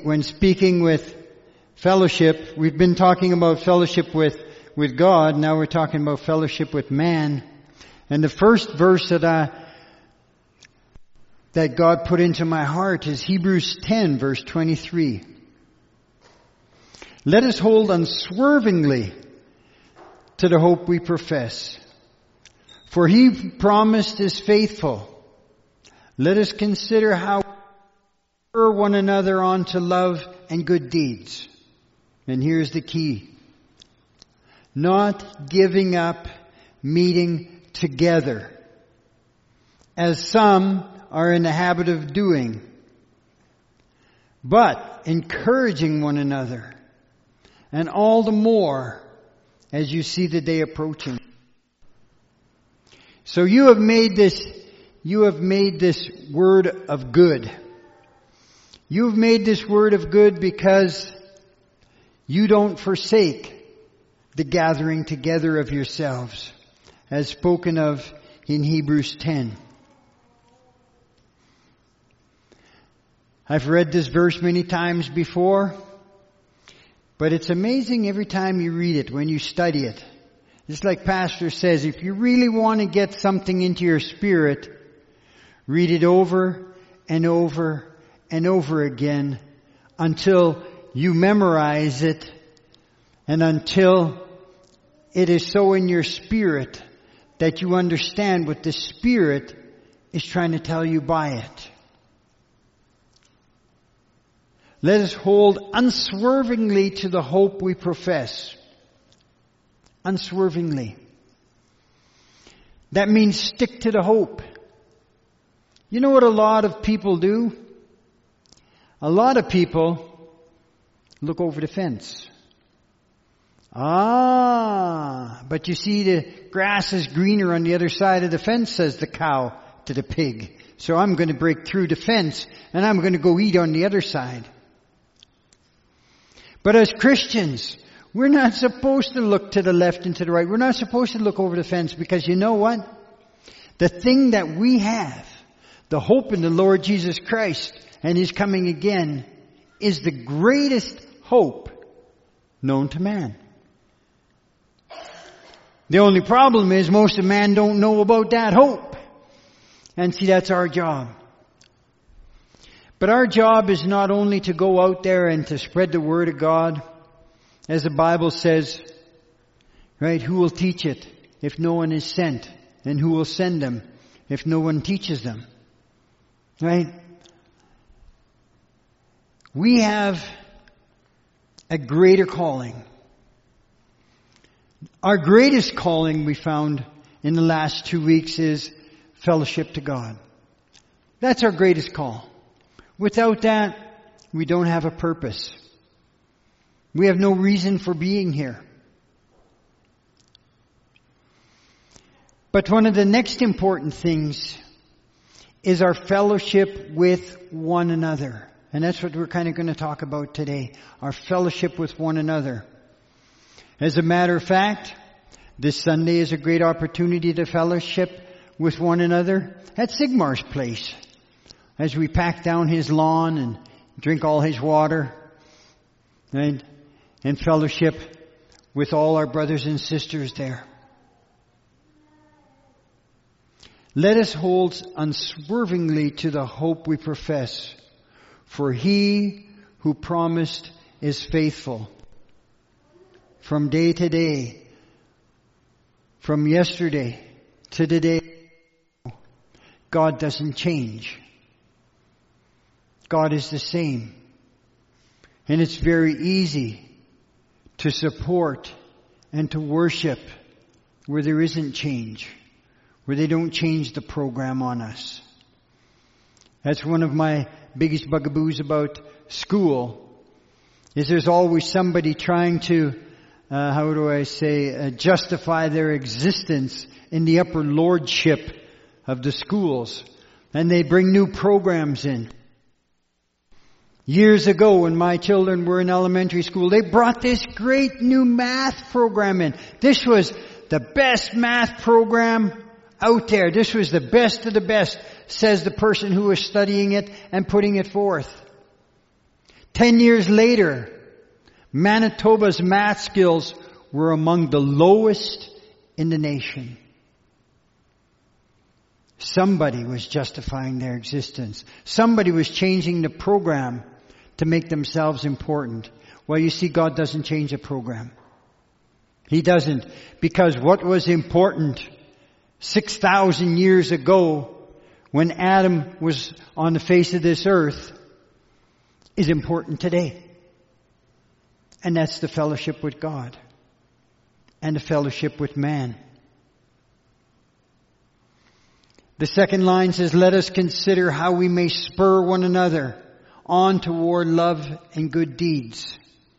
when speaking with fellowship, we've been talking about fellowship with God. Now we're talking about fellowship with man. And the first verse that God put into my heart is Hebrews 10, verse 23. Let us hold unswervingly to the hope we profess. For he who promised is faithful. Let us consider how we spur one another on to love and good deeds. And here's the key. Not giving up meeting together, as some are in the habit of doing, but encouraging one another, and all the more as you see the day approaching. So you have made this word of good. You have made this word of good because you don't forsake the gathering together of yourselves, as spoken of in Hebrews 10. I've read this verse many times before, but it's amazing every time you read it, when you study it. Just like Pastor says, if you really want to get something into your spirit, read it over and over and over again until you memorize it and until it is so in your spirit that you understand what the Spirit is trying to tell you by it. Let us hold unswervingly to the hope we profess. Unswervingly. That means stick to the hope. You know what a lot of people do? A lot of people look over the fence. But you see the grass is greener on the other side of the fence, says the cow to the pig. So I'm going to break through the fence and I'm going to go eat on the other side. But as Christians, we're not supposed to look to the left and to the right. We're not supposed to look over the fence, because you know what? The thing that we have, the hope in the Lord Jesus Christ and His coming again, is the greatest hope known to man. The only problem is most of man don't know about that hope. And see, that's our job. But our job is not only to go out there and to spread the Word of God, as the Bible says, right? Who will teach it if no one is sent? And who will send them if no one teaches them? Right? We have a greater calling. Our greatest calling, we found in the last 2 weeks, is fellowship to God. That's our greatest call. Without that, we don't have a purpose. We have no reason for being here. But one of the next important things is our fellowship with one another. And that's what we're kind of going to talk about today. Our fellowship with one another. As a matter of fact, this Sunday is a great opportunity to fellowship with one another at Sigmar's place, as we pack down his lawn and drink all his water, and fellowship with all our brothers and sisters there. Let us hold unswervingly to the hope we profess, for He who promised is faithful. From day to day, from yesterday to today, God doesn't change. God is the same. And it's very easy to support and to worship where there isn't change, where they don't change the program on us. That's one of my biggest bugaboos about school, is there's always somebody trying to, justify their existence in the upper lordship of the schools. And they bring new programs in. Years ago, when my children were in elementary school, they brought this great new math program in. This was the best math program out there. This was the best of the best, says the person who was studying it and putting it forth. 10 years later, Manitoba's math skills were among the lowest in the nation. Somebody was justifying their existence. Somebody was changing the program to make themselves important. Well, you see, God doesn't change a program. He doesn't. Because what was important 6,000 years ago when Adam was on the face of this earth is important today. And that's the fellowship with God and the fellowship with man. The second line says, let us consider how we may spur one another on toward love and good deeds.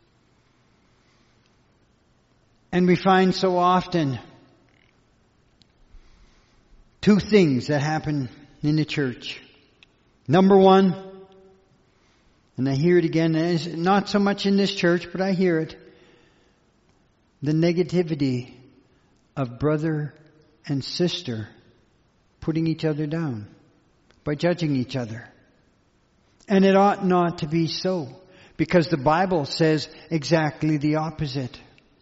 And we find so often two things that happen in the church. Number one, and I hear it again, and it's not so much in this church, but I hear it, the negativity of brother and sister putting each other down by judging each other. And it ought not to be so, because the Bible says exactly the opposite.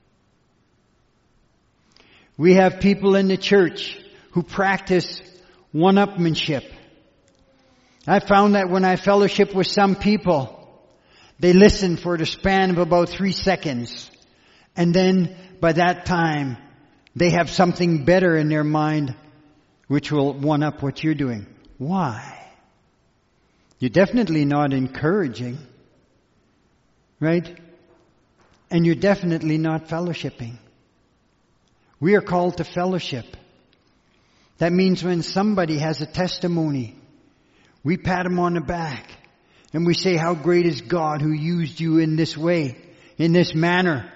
We have people in the church who practice one-upmanship. I found that when I fellowship with some people, they listen for the span of about 3 seconds. And then by that time, they have something better in their mind which will one-up what you're doing. Why? You're definitely not encouraging, right? And you're definitely not fellowshipping. We are called to fellowship. That means when somebody has a testimony, we pat them on the back and we say, how great is God who used you in this way, in this manner.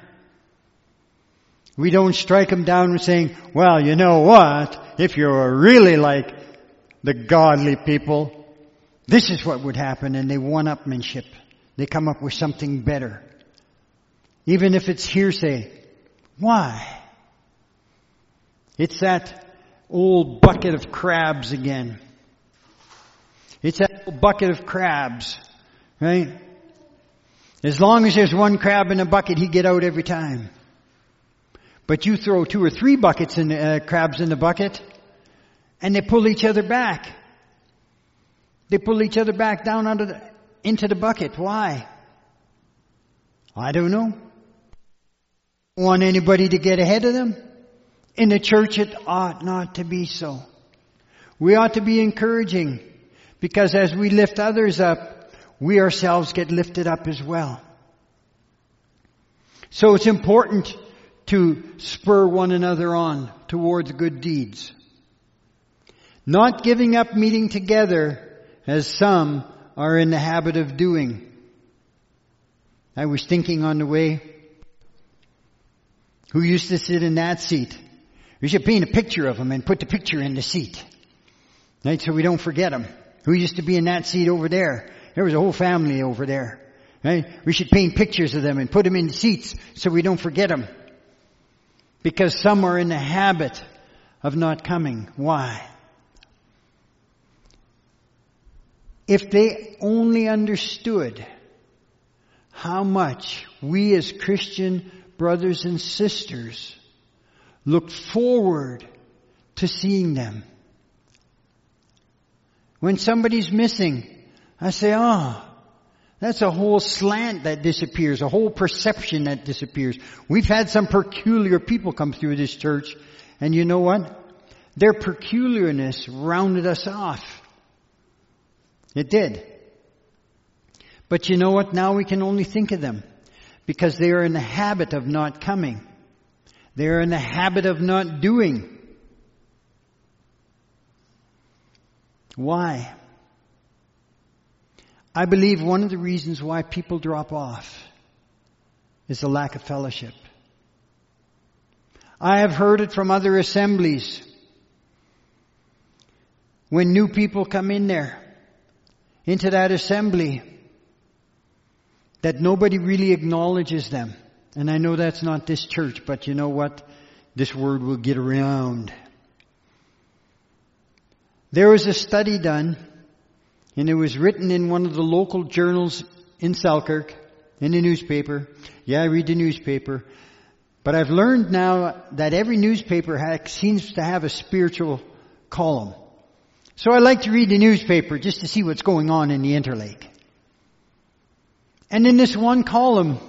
We don't strike them down with saying, well, you know what? If you were really like the godly people, this is what would happen. And they one-upmanship. They come up with something better. Even if it's hearsay. Why? It's that old bucket of crabs again. It's that old bucket of crabs, right? As long as there's one crab in a bucket, he'd get out every time. But you throw 2 or 3 buckets in crabs in the bucket, and they pull each other back. They pull each other back down into the bucket. Why? I don't know. Want anybody to get ahead of them? In the church, it ought not to be so. We ought to be encouraging, because as we lift others up, we ourselves get lifted up as well. So it's important to spur one another on towards good deeds. Not giving up meeting together as some are in the habit of doing. I was thinking on the way, who used to sit in that seat? We should paint a picture of him and put the picture in the seat. Right? So we don't forget him. Who used to be in that seat over there? There was a whole family over there. Right? We should paint pictures of them and put them in the seats so we don't forget them. Because some are in the habit of not coming. Why? If they only understood how much we as Christian brothers and sisters look forward to seeing them. When somebody's missing, I say, that's a whole slant that disappears, a whole perception that disappears. We've had some peculiar people come through this church, and you know what? Their peculiarness rounded us off. It did. But you know what? Now we can only think of them because they are in the habit of not coming. They are in the habit of not doing. Why? I believe one of the reasons why people drop off is the lack of fellowship. I have heard it from other assemblies. When new people come in there, into that assembly, that nobody really acknowledges them. And I know that's not this church, but you know what? This word will get around. There was a study done, and it was written in one of the local journals in Selkirk, in the newspaper. Yeah, I read the newspaper. But I've learned now that every newspaper seems to have a spiritual column. So I like to read the newspaper just to see what's going on in the Interlake. And in this one column,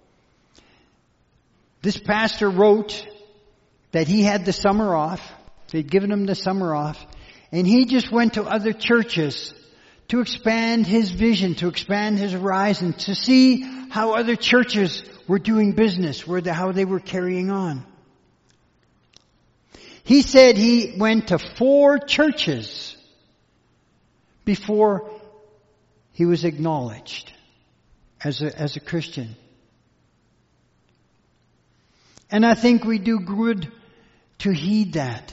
this pastor wrote that he had the summer off. They'd given him the summer off. And he just went to other churches to expand his vision, to expand his horizon, to see how other churches were doing business, how they were carrying on. He said he went to 4 churches before he was acknowledged as a Christian. And I think we do good to heed that.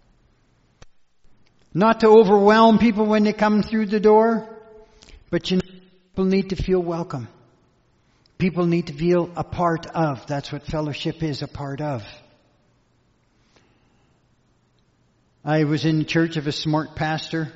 Not to overwhelm people when they come through the door, but people need to feel welcome. People need to feel a part of. That's what fellowship is, a part of. I was in church of a smart pastor,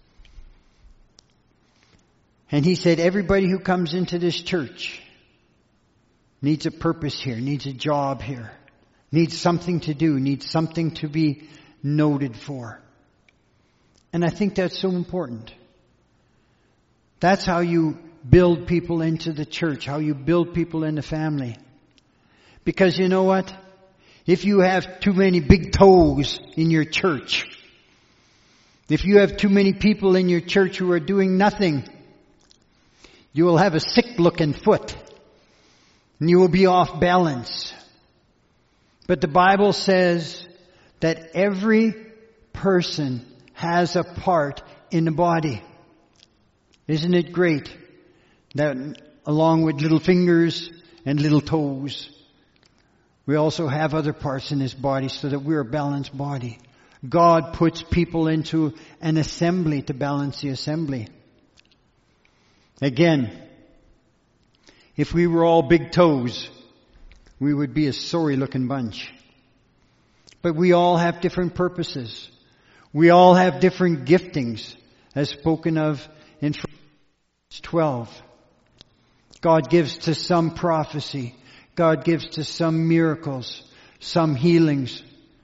and he said everybody who comes into this church needs a purpose here, needs a job here, needs something to do, needs something to be noted for. And I think that's so important. That's how you build people into the church, how you build people in the family. Because you know what? If you have too many big toes in your church, if you have too many people in your church who are doing nothing, you will have a sick-looking foot. And you will be off balance. But the Bible says that every person has a part in the body. Isn't it great that along with little fingers and little toes, we also have other parts in this body so that we're a balanced body. God puts people into an assembly to balance the assembly. Again, if we were all big toes, we would be a sorry looking bunch. But we all have different purposes. We all have different giftings, as spoken of in 12. God gives to some prophecy. God gives to some miracles, some healings.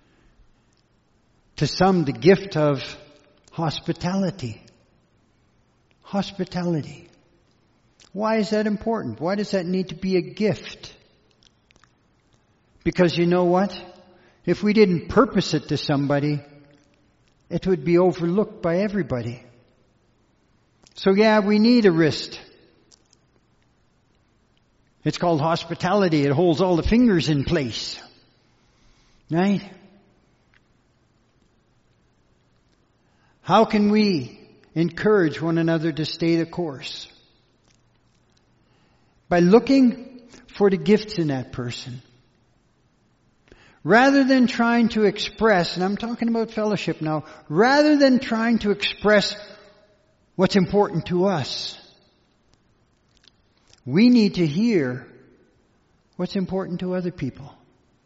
To some the gift of hospitality. Hospitality. Why is that important? Why does that need to be a gift? Because you know what? If we didn't purpose it to somebody, it would be overlooked by everybody. So yeah, we need a wrist. It's called hospitality. It holds all the fingers in place. Right? How can we encourage one another to stay the course? By looking for the gifts in that person. Rather than trying to express, and I'm talking about fellowship now, rather than trying to express what's important to us, we need to hear what's important to other people.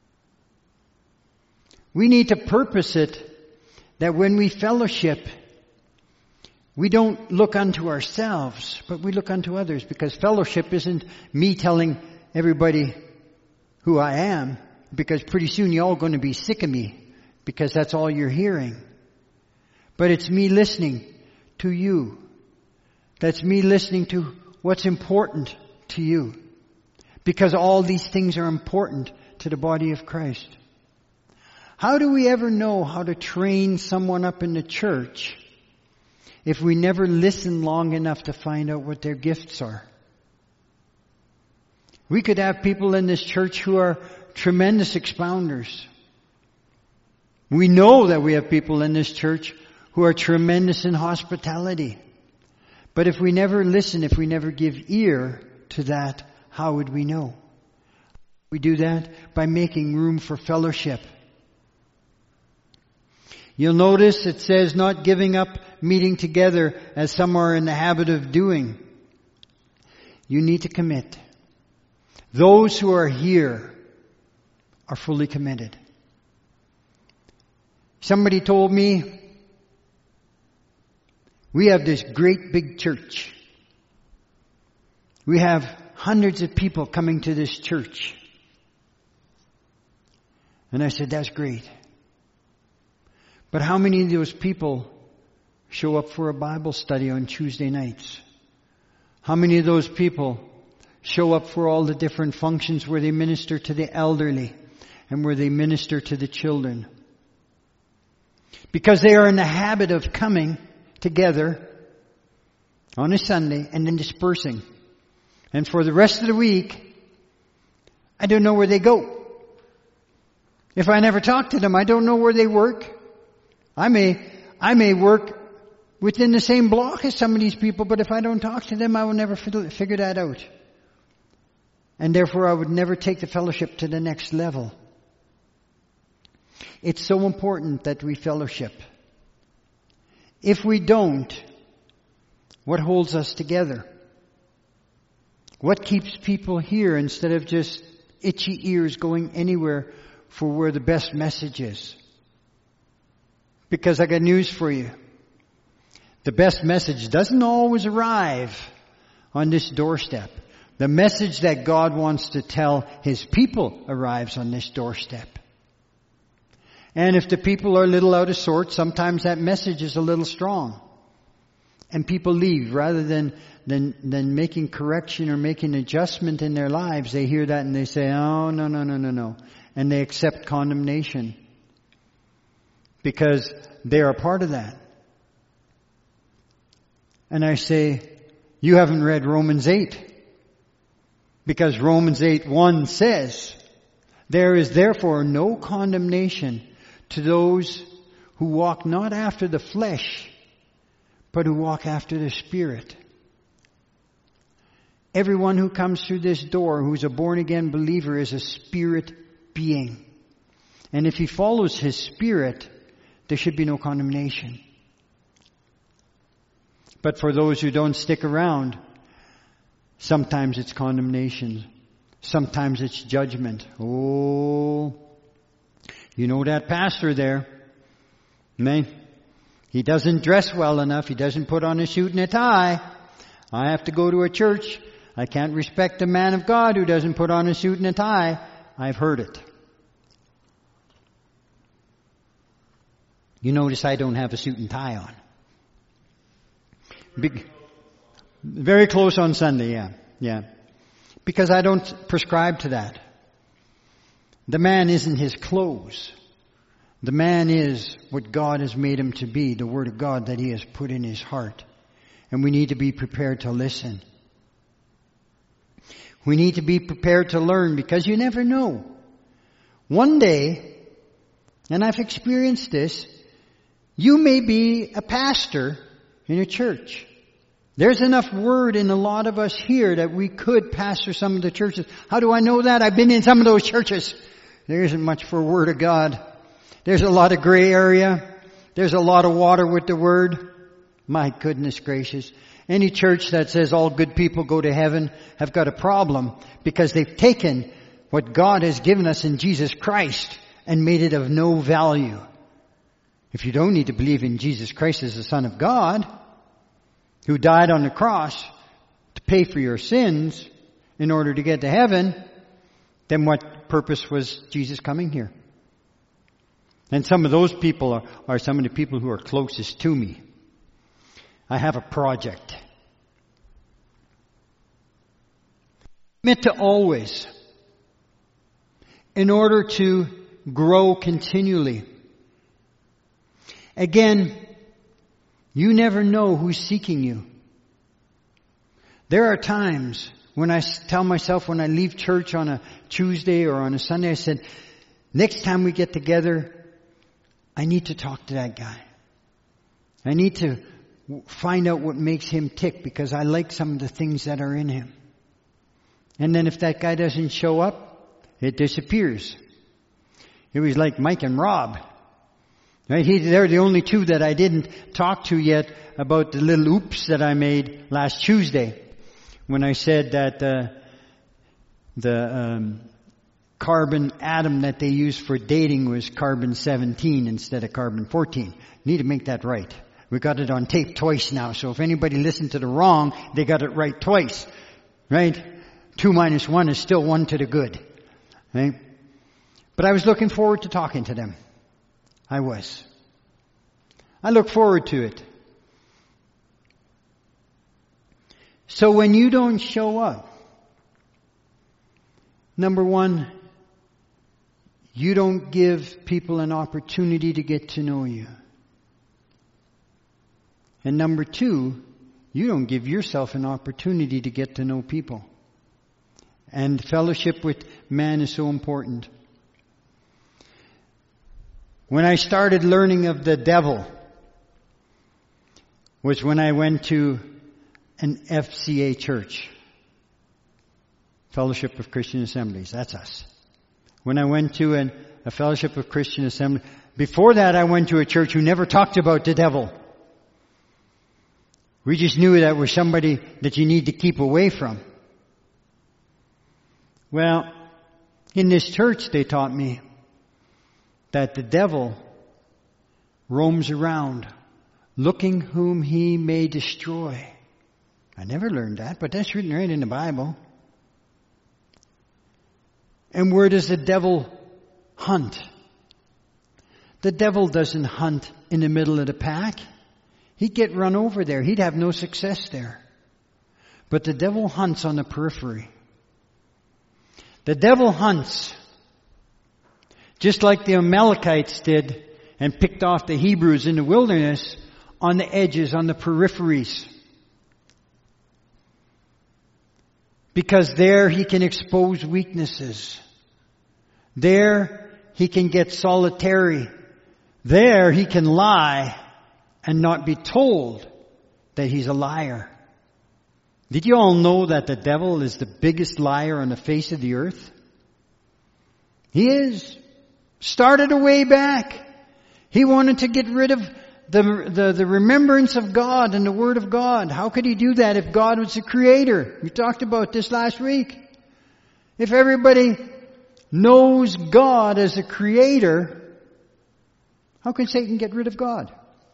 We need to purpose it that when we fellowship, we don't look unto ourselves, but we look unto others, because fellowship isn't me telling everybody who I am, because pretty soon you're all going to be sick of me, because that's all you're hearing. But it's me listening to you. That's me listening to what's important to you. Because all these things are important to the body of Christ. How do we ever know how to train someone up in the church if we never listen long enough to find out what their gifts are? We could have people in this church who are tremendous expounders. We know that we have people in this church who are tremendous in hospitality. But if we never listen, if we never give ear to that, how would we know? We do that by making room for fellowship. You'll notice it says not giving up meeting together as some are in the habit of doing. You need to commit. Those who are here are fully committed. Somebody told me, we have this great big church. We have hundreds of people coming to this church. And I said, that's great. But how many of those people show up for a Bible study on Tuesday nights? How many of those people show up for all the different functions where they minister to the elderly and where they minister to the children? Because they are in the habit of coming together on a Sunday and then dispersing. And for the rest of the week, I don't know where they go. If I never talk to them, I don't know where they work. I may work within the same block as some of these people, but if I don't talk to them, I will never figure that out. And therefore, I would never take the fellowship to the next level. It's so important that we fellowship. If we don't, what holds us together? What keeps people here instead of just itchy ears going anywhere for where the best message is? Because I got news for you. The best message doesn't always arrive on this doorstep. The message that God wants to tell His people arrives on this doorstep. And if the people are a little out of sorts, sometimes that message is a little strong. And people leave rather than making correction or making adjustment in their lives. They hear that and they say, oh, no. And they accept condemnation. Because they are a part of that. And I say, you haven't read Romans 8. Because Romans 8:1 says, there is therefore no condemnation to those who walk not after the flesh, but who walk after the Spirit. Everyone who comes through this door who's a born-again believer is a spirit being. And if he follows his Spirit, there should be no condemnation. But for those who don't stick around, sometimes it's condemnation. Sometimes it's judgment. Oh, you know that pastor there? Man, he doesn't dress well enough. He doesn't put on a suit and a tie. I have to go to a church. I can't respect a man of God who doesn't put on a suit and a tie. I've heard it. You notice I don't have a suit and tie on. Very close on Sunday, yeah. Because I don't prescribe to that. The man isn't his clothes. The man is what God has made him to be, the Word of God that He has put in his heart. And we need to be prepared to listen. We need to be prepared to learn because you never know. One day, and I've experienced this, you may be a pastor in a church. There's enough word in a lot of us here that we could pastor some of the churches. How do I know that? I've been in some of those churches. There isn't much for Word of God. There's a lot of gray area. There's a lot of water with the Word. My goodness gracious. Any church that says all good people go to heaven have got a problem because they've taken what God has given us in Jesus Christ and made it of no value. If you don't need to believe in Jesus Christ as the Son of God, who died on the cross to pay for your sins in order to get to heaven, then what purpose was Jesus coming here? And some of those people are some of the people who are closest to me. I have a project. Commit to always, in order to grow continually. Again, you never know who's seeking you. There are times when I tell myself when I leave church on a Tuesday or on a Sunday, I said, next time we get together, I need to talk to that guy. I need to find out what makes him tick because I like some of the things that are in him. And then if that guy doesn't show up, it disappears. It was like Mike and Rob. Right? They're the only two that I didn't talk to yet about the little oops that I made last Tuesday when I said that the carbon atom that they used for dating was carbon 17 instead of carbon 14. Need to make that right. We got it on tape twice now, so if anybody listened to the wrong, they got it right twice. Right? 2 minus 1 is still 1 to the good. Right? But I was looking forward to talking to them. I was. I look forward to it. So when you don't show up, number one, you don't give people an opportunity to get to know you. And number two, you don't give yourself an opportunity to get to know people. And fellowship with man is so important. When I started learning of the devil was when I went to an FCA church. Fellowship of Christian Assemblies. That's us. When I went to a Fellowship of Christian Assembly. Before that, I went to a church who never talked about the devil. We just knew that was somebody that you need to keep away from. Well, in this church they taught me that the devil roams around looking whom he may destroy. I never learned that, but that's written right in the Bible. And where does the devil hunt? The devil doesn't hunt in the middle of the pack. He'd get run over there. He'd have no success there. But the devil hunts on the periphery. The devil hunts just like the Amalekites did and picked off the Hebrews in the wilderness on the edges, on the peripheries. Because there he can expose weaknesses. There he can get solitary. There he can lie and not be told that he's a liar. Did you all know that the devil is the biggest liar on the face of the earth? He is. Started a way back. He wanted to get rid of the remembrance of God and the Word of God. How could he do that if God was the creator? We talked about this last week. If everybody knows God as a creator, how can Satan get rid of God?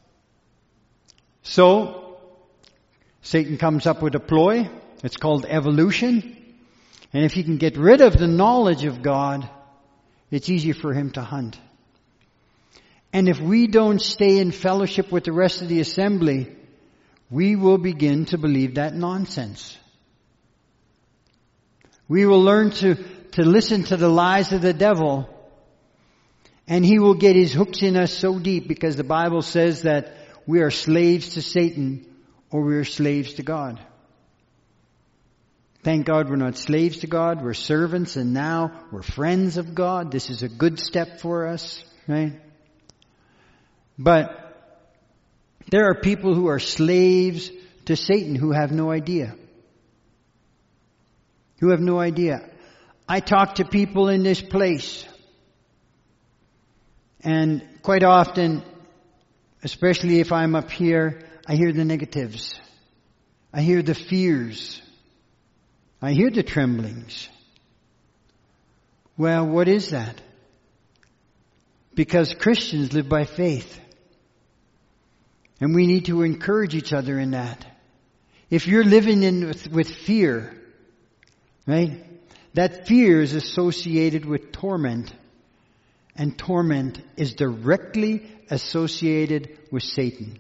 So, Satan comes up with a ploy. It's called evolution. And if he can get rid of the knowledge of God, it's easier for him to hunt. And if we don't stay in fellowship with the rest of the assembly, we will begin to believe that nonsense. We will learn to listen to the lies of the devil, and he will get his hooks in us so deep, because the Bible says that we are slaves to Satan or we are slaves to God. Thank God we're not slaves to God, we're servants, and now we're friends of God. This is a good step for us, right? But there are people who are slaves to Satan who have no idea. Who have no idea. I talk to people in this place, and quite often, especially if I'm up here, I hear the negatives. I hear the fears. I hear the tremblings. Well, what is that? Because Christians live by faith. And we need to encourage each other in that. If you're living with fear, right? That fear is associated with torment. And torment is directly associated with Satan.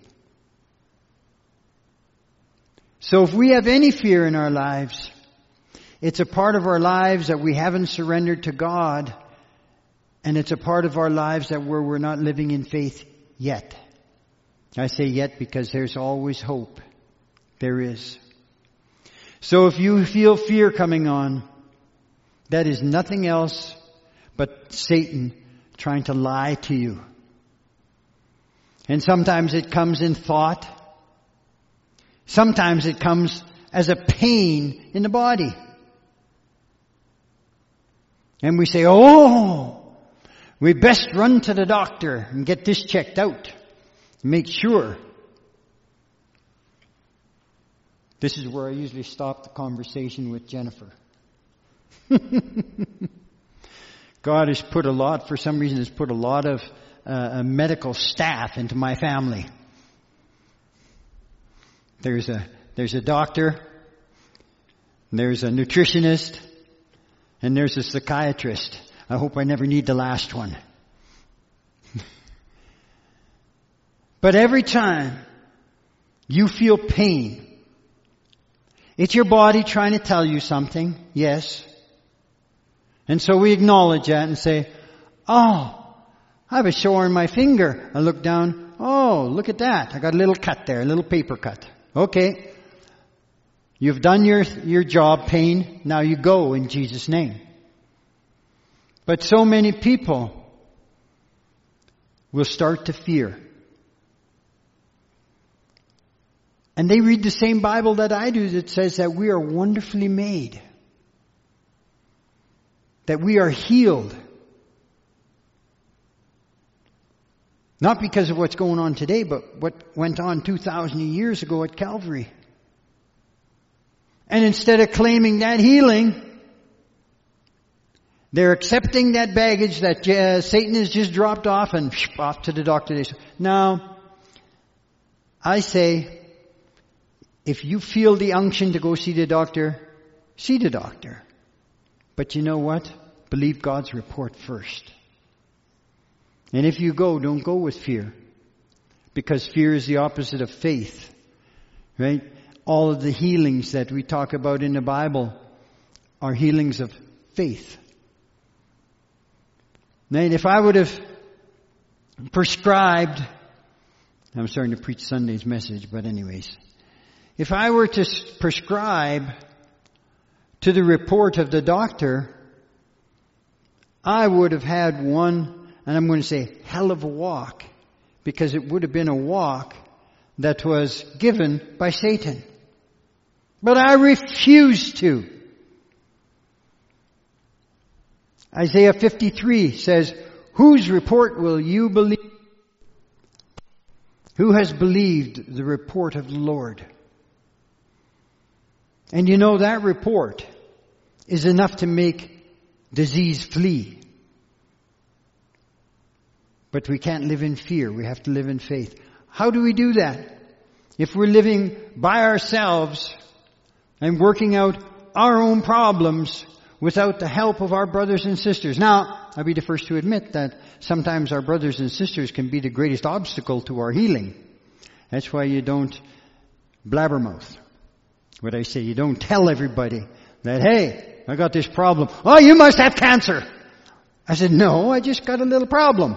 So if we have any fear in our lives, it's a part of our lives that we haven't surrendered to God, and it's a part of our lives that we're not living in faith yet. I say yet because there's always hope. There is. So if you feel fear coming on, that is nothing else but Satan trying to lie to you. And sometimes it comes in thought. Sometimes it comes as a pain in the body. And we say, oh, we best run to the doctor and get this checked out. Make sure. This is where I usually stop the conversation with Jennifer. God has put for some reason has put a lot of medical staff into my family. There's a doctor. there's a nutritionist, and there's a psychiatrist. I hope I never need the last one. But every time you feel pain, it's your body trying to tell you something, yes. And so we acknowledge that and say, oh, I have a sore in my finger. I look down, oh, look at that. I got a little cut there, a little paper cut. Okay. You've done your job, pain. Now you go in Jesus' name. But so many people will start to fear. And they read the same Bible that I do that says that we are wonderfully made. That we are healed. Not because of what's going on today, but what went on 2,000 years ago at Calvary. And instead of claiming that healing, they're accepting that baggage that Satan has just dropped off and off to the doctor. Now, I say, if you feel the unction to go see the doctor, see the doctor. But you know what? Believe God's report first. And if you go, don't go with fear. Because fear is the opposite of faith. Right? All of the healings that we talk about in the Bible are healings of faith. Now, if I would have prescribed, I'm starting to preach Sunday's message, but anyways. If I were to prescribe to the report of the doctor, I would have had one, and I'm going to say, hell of a walk, because it would have been a walk that was given by Satan. But I refuse to. Isaiah 53 says, whose report will you believe? Who has believed the report of the Lord? And you know that report is enough to make disease flee. But we can't live in fear. We have to live in faith. How do we do that? If we're living by ourselves and working out our own problems without the help of our brothers and sisters. Now, I'll be the first to admit that sometimes our brothers and sisters can be the greatest obstacle to our healing. That's why you don't blabbermouth. What I say, you don't tell everybody that, hey, I got this problem. Oh, you must have cancer. I said, no, I just got a little problem.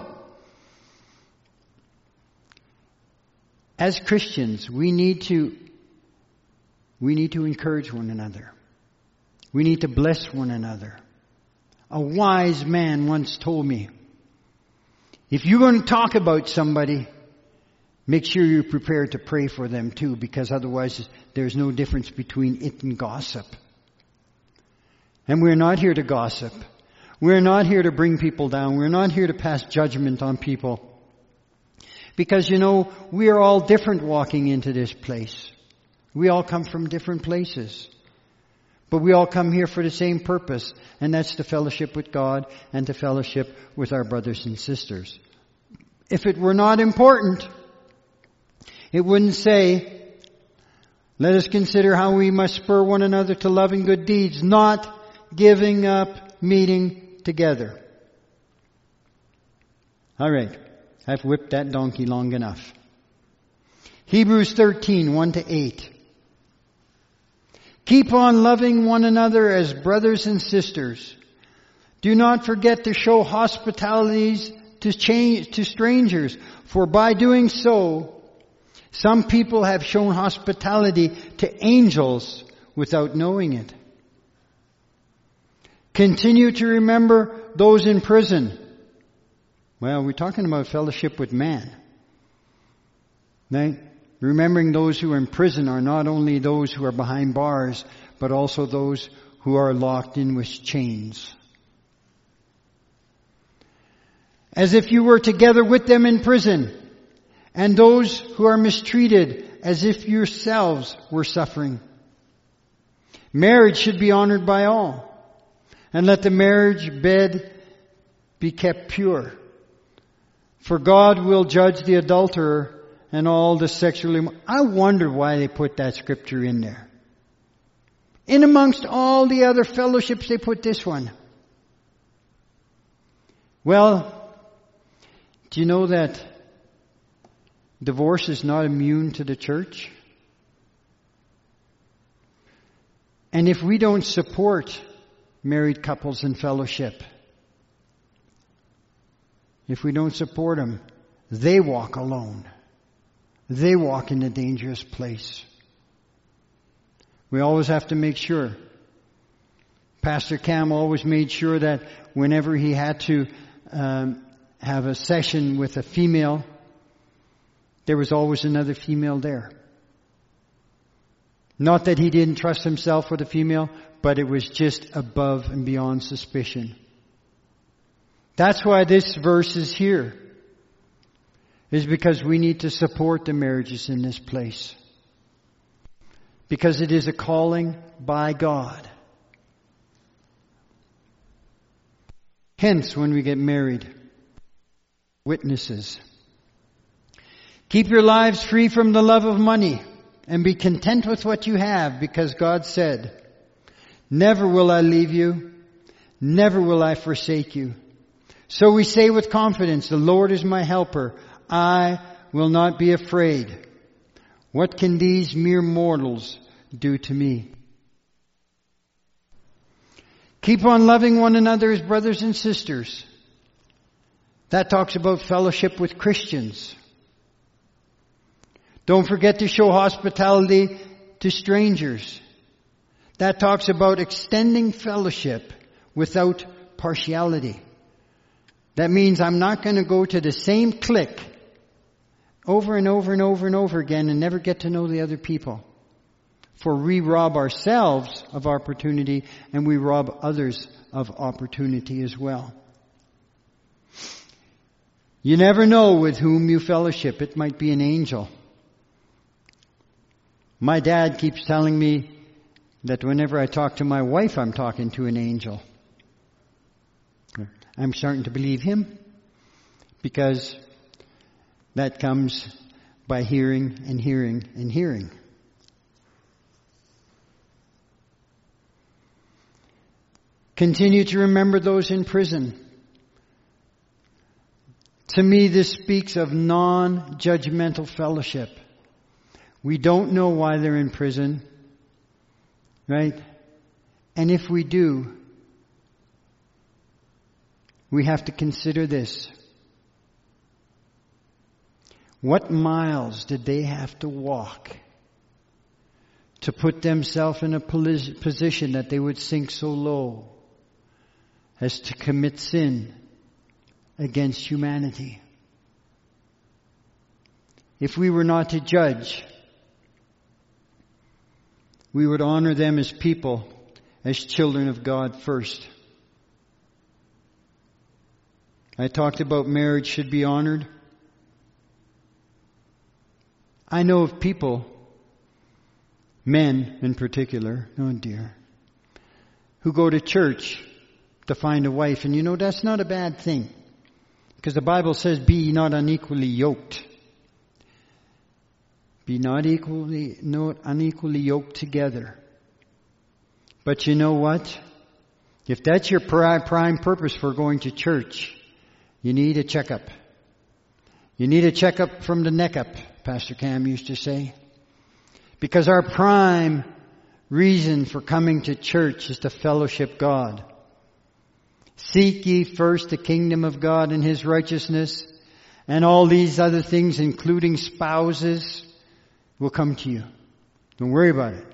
As Christians, we need to encourage one another. We need to bless one another. A wise man once told me, if you're going to talk about somebody, make sure you're prepared to pray for them too, because otherwise there's no difference between it and gossip. And we're not here to gossip. We're not here to bring people down. We're not here to pass judgment on people. Because, you know, we are all different walking into this place. We all come from different places. But we all come here for the same purpose, and that's to fellowship with God and to fellowship with our brothers and sisters. If it were not important, it wouldn't say, let us consider how we must spur one another to love and good deeds, not giving up meeting together. All right. I've whipped that donkey long enough. Hebrews 13, 1-8. Keep on loving one another as brothers and sisters. Do not forget to show hospitalities to strangers, for by doing so, some people have shown hospitality to angels without knowing it. Continue to remember those in prison. Well, we're talking about fellowship with man. Right? Remembering those who are in prison are not only those who are behind bars, but also those who are locked in with chains. As if you were together with them in prison, and those who are mistreated as if yourselves were suffering. Marriage should be honored by all, and let the marriage bed be kept pure. For God will judge the adulterer and all the sexually... I wonder why they put that scripture in there. In amongst all the other fellowships, they put this one. Well, do you know that divorce is not immune to the church? And if we don't support married couples in fellowship, if we don't support them, they walk alone. They walk in a dangerous place. We always have to make sure. Pastor Cam always made sure that whenever he had to have a session with a female, there was always another female there. Not that he didn't trust himself with a female, but it was just above and beyond suspicion. That's why this verse is here. Is because we need to support the marriages in this place. Because it is a calling by God. Hence, when we get married, witnesses. Keep your lives free from the love of money and be content with what you have, because God said, never will I leave you, never will I forsake you. So we say with confidence, the Lord is my helper. I will not be afraid. What can these mere mortals do to me? Keep on loving one another as brothers and sisters. That talks about fellowship with Christians. Don't forget to show hospitality to strangers. That talks about extending fellowship without partiality. That means I'm not going to go to the same clique over and over and over and over again and never get to know the other people. For we rob ourselves of opportunity and we rob others of opportunity as well. You never know with whom you fellowship. It might be an angel. My dad keeps telling me that whenever I talk to my wife, I'm talking to an angel. I'm starting to believe him, because that comes by hearing and hearing and hearing. Continue to remember those in prison. To me, this speaks of non-judgmental fellowship. We don't know why they're in prison, right? And if we do, we have to consider this. What miles did they have to walk to put themselves in a position that they would sink so low as to commit sin against humanity? If we were not to judge, we would honor them as people, as children of God first. I talked about marriage should be honored. I know of people, men in particular, oh dear, who go to church to find a wife. And you know, that's not a bad thing. Because the Bible says, be ye not unequally yoked. Be not unequally yoked together. But you know what? If that's your prime purpose for going to church, you need a checkup. You need a checkup from the neck up, Pastor Cam used to say. Because our prime reason for coming to church is to fellowship God. Seek ye first the kingdom of God and His righteousness, and all these other things, including spouses, will come to you. Don't worry about it.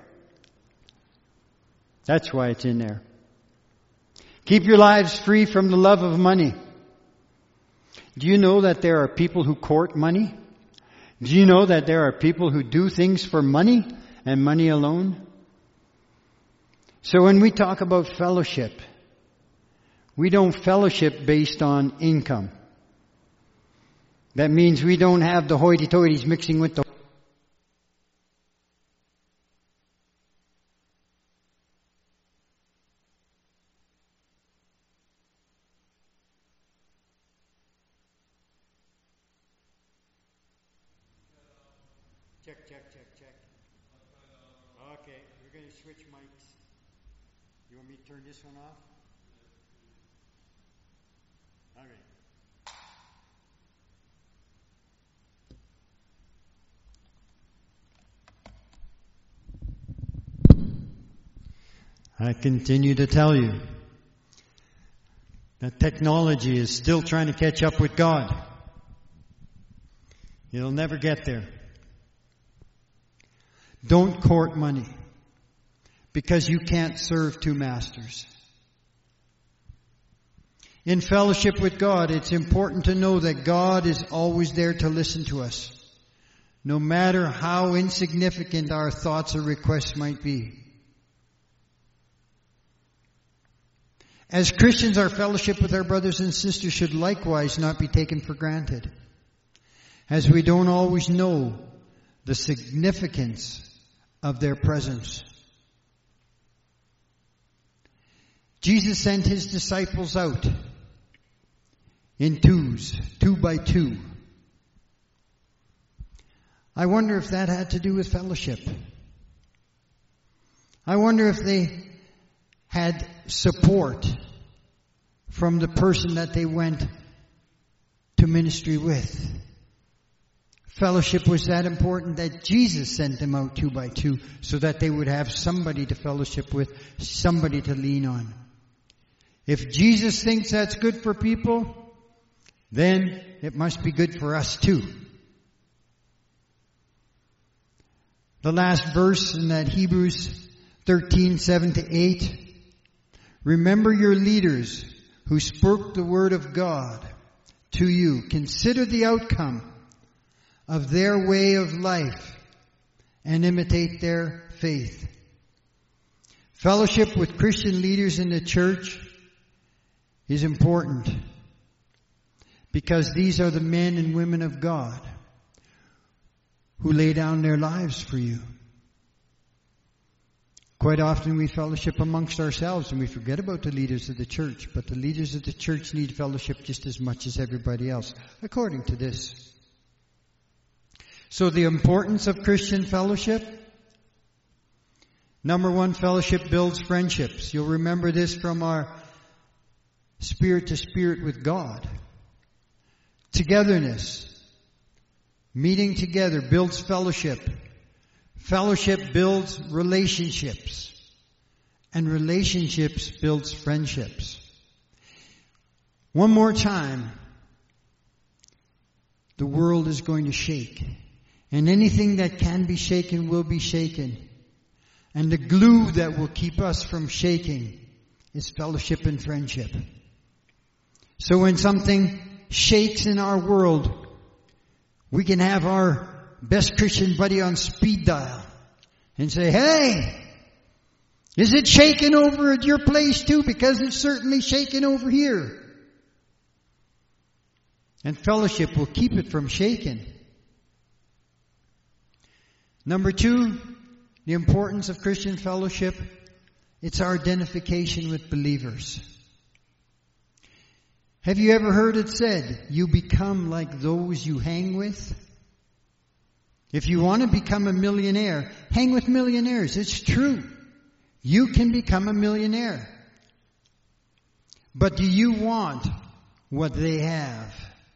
That's why it's in there. Keep your lives free from the love of money. Do you know that there are people who court money? Do you know that there are people who do things for money and money alone? So when we talk about fellowship, we don't fellowship based on income. That means we don't have the hoity-toities mixing with the Check. Okay, we're going to switch mics. You want me to turn this one off? Okay. I continue to tell you that technology is still trying to catch up with God. It'll never get there. Don't court money, because you can't serve two masters. In fellowship with God, it's important to know that God is always there to listen to us, no matter how insignificant our thoughts or requests might be. As Christians, our fellowship with our brothers and sisters should likewise not be taken for granted, as we don't always know the significance of their presence. Jesus sent his disciples out in twos, 2 by 2. I wonder if that had to do with fellowship. I wonder if they had support from the person that they went to ministry with. Fellowship was that important that Jesus sent them out 2 by 2 so that they would have somebody to fellowship with, somebody to lean on. If Jesus thinks that's good for people, then it must be good for us too. The last verse in that Hebrews 13:7-8. Remember your leaders who spoke the word of God to you. Consider the outcome of their way of life and imitate their faith. Fellowship with Christian leaders in the church is important because these are the men and women of God who lay down their lives for you. Quite often we fellowship amongst ourselves and we forget about the leaders of the church, but the leaders of the church need fellowship just as much as everybody else, according to this. So the importance of Christian fellowship. Number one, fellowship builds friendships. You'll remember this from our spirit to spirit with God. Togetherness, meeting together, builds fellowship. Fellowship builds relationships. And relationships builds friendships. One more time, the world is going to shake. And anything that can be shaken will be shaken. And the glue that will keep us from shaking is fellowship and friendship. So when something shakes in our world, we can have our best Christian buddy on speed dial and say, hey, is it shaking over at your place too? Because it's certainly shaking over here. And fellowship will keep it from shaking. Number two, the importance of Christian fellowship. It's our identification with believers. Have you ever heard it said, you become like those you hang with? If you want to become a millionaire, hang with millionaires. It's true. You can become a millionaire. But do you want what they have?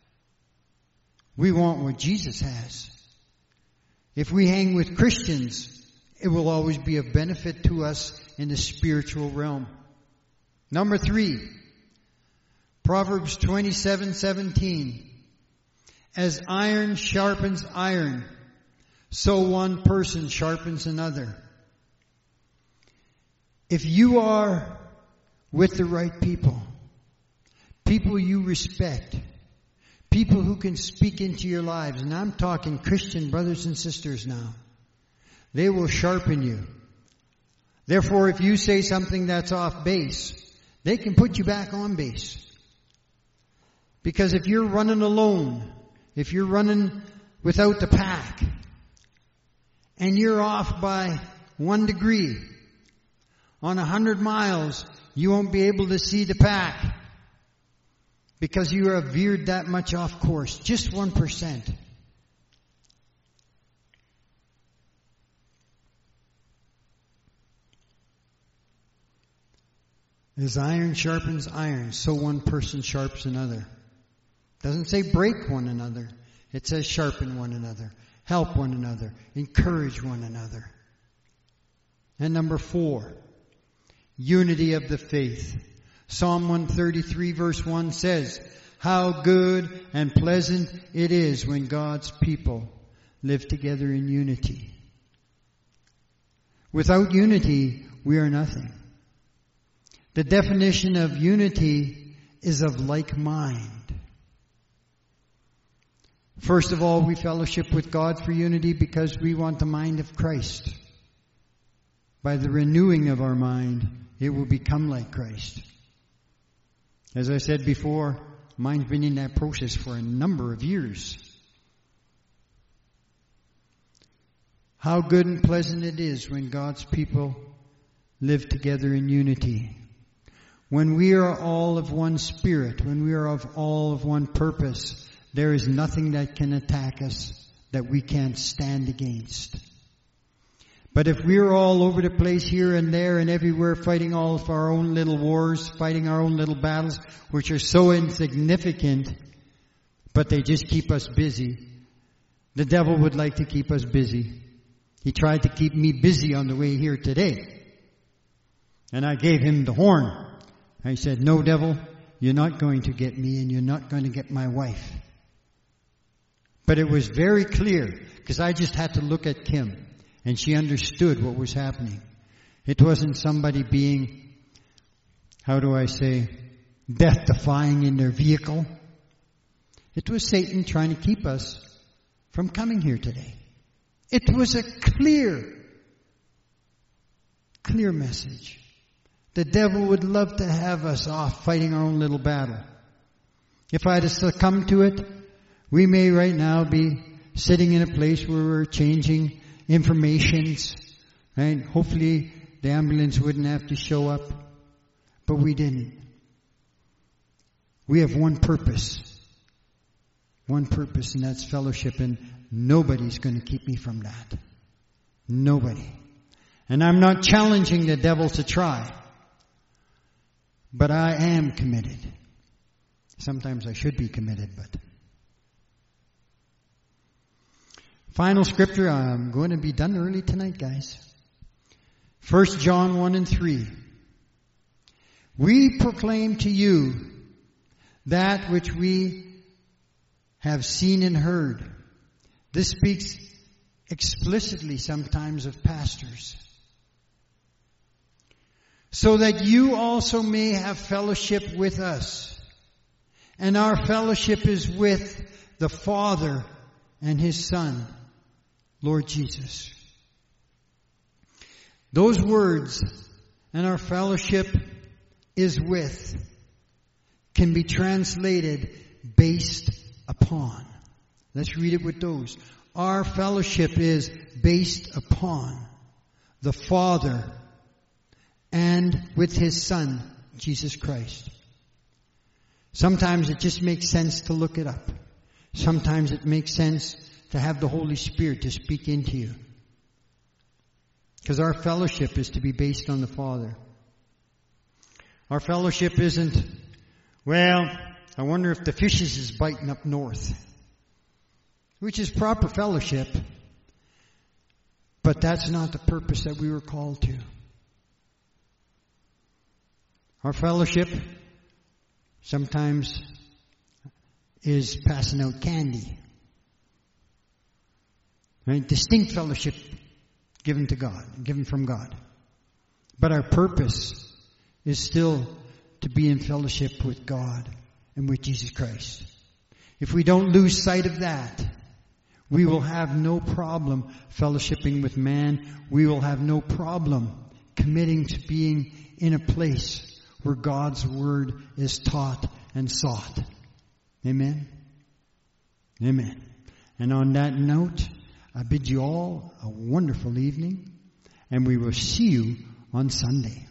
We want what Jesus has. If we hang with Christians, it will always be of benefit to us in the spiritual realm. Number three, Proverbs 27:17. As iron sharpens iron, so one person sharpens another. If you are with the right people, people you respect, people who can speak into your lives, and I'm talking Christian brothers and sisters now, they will sharpen you. Therefore, if you say something that's off base, they can put you back on base. Because if you're running alone, if you're running without the pack, and you're off by 1 degree, on 100 miles, you won't be able to see the pack. Because you have veered that much off course. Just 1%. As iron sharpens iron, so one person sharpens another. Doesn't say break one another. It says sharpen one another. Help one another. Encourage one another. And number 4, unity of the faith. Psalm 133 verse 1 says, how good and pleasant it is when God's people live together in unity. Without unity, we are nothing. The definition of unity is of like mind. First of all, we fellowship with God for unity because we want the mind of Christ. By the renewing of our mind, it will become like Christ. As I said before, mine's been in that process for a number of years. How good and pleasant it is when God's people live together in unity. When we are all of one spirit, when we are all of one purpose, there is nothing that can attack us that we can't stand against. But if we're all over the place here and there and everywhere fighting all of our own little wars, fighting our own little battles, which are so insignificant, but they just keep us busy, the devil would like to keep us busy. He tried to keep me busy on the way here today. And I gave him the horn. I said, no, devil, you're not going to get me and you're not going to get my wife. But it was very clear because I just had to look at Kim and she understood what was happening. It wasn't somebody being, death-defying in their vehicle. It was Satan trying to keep us from coming here today. It was a clear message. The devil would love to have us off fighting our own little battle. If I had succumbed to it, we may right now be sitting in a place where we're changing informations, right? Hopefully the ambulance wouldn't have to show up, but we didn't. We have one purpose, and that's fellowship, and nobody's going to keep me from that. Nobody. And I'm not challenging the devil to try, but I am committed. Sometimes I should be committed, but. Final scripture, I'm going to be done early tonight, guys. 1 John 1 and 3. We proclaim to you that which we have seen and heard. This speaks explicitly sometimes of pastors. So that you also may have fellowship with us. And our fellowship is with the Father and His Son, Lord Jesus. Those words, and our fellowship is with, can be translated based upon. Let's read it with those. Our fellowship is based upon the Father and with His Son, Jesus Christ. Sometimes it just makes sense to look it up. Sometimes it makes sense to have the Holy Spirit to speak into you. Because our fellowship is to be based on the Father. Our fellowship isn't, well, I wonder if the fishes is biting up north. Which is proper fellowship. But that's not the purpose that we were called to. Our fellowship sometimes is passing out candy. Right? Distinct fellowship given to God, given from God. But our purpose is still to be in fellowship with God and with Jesus Christ. If we don't lose sight of that, we will have no problem fellowshipping with man. We will have no problem committing to being in a place where God's Word is taught and sought. Amen? Amen. And on that note, I bid you all a wonderful evening, and we will see you on Sunday.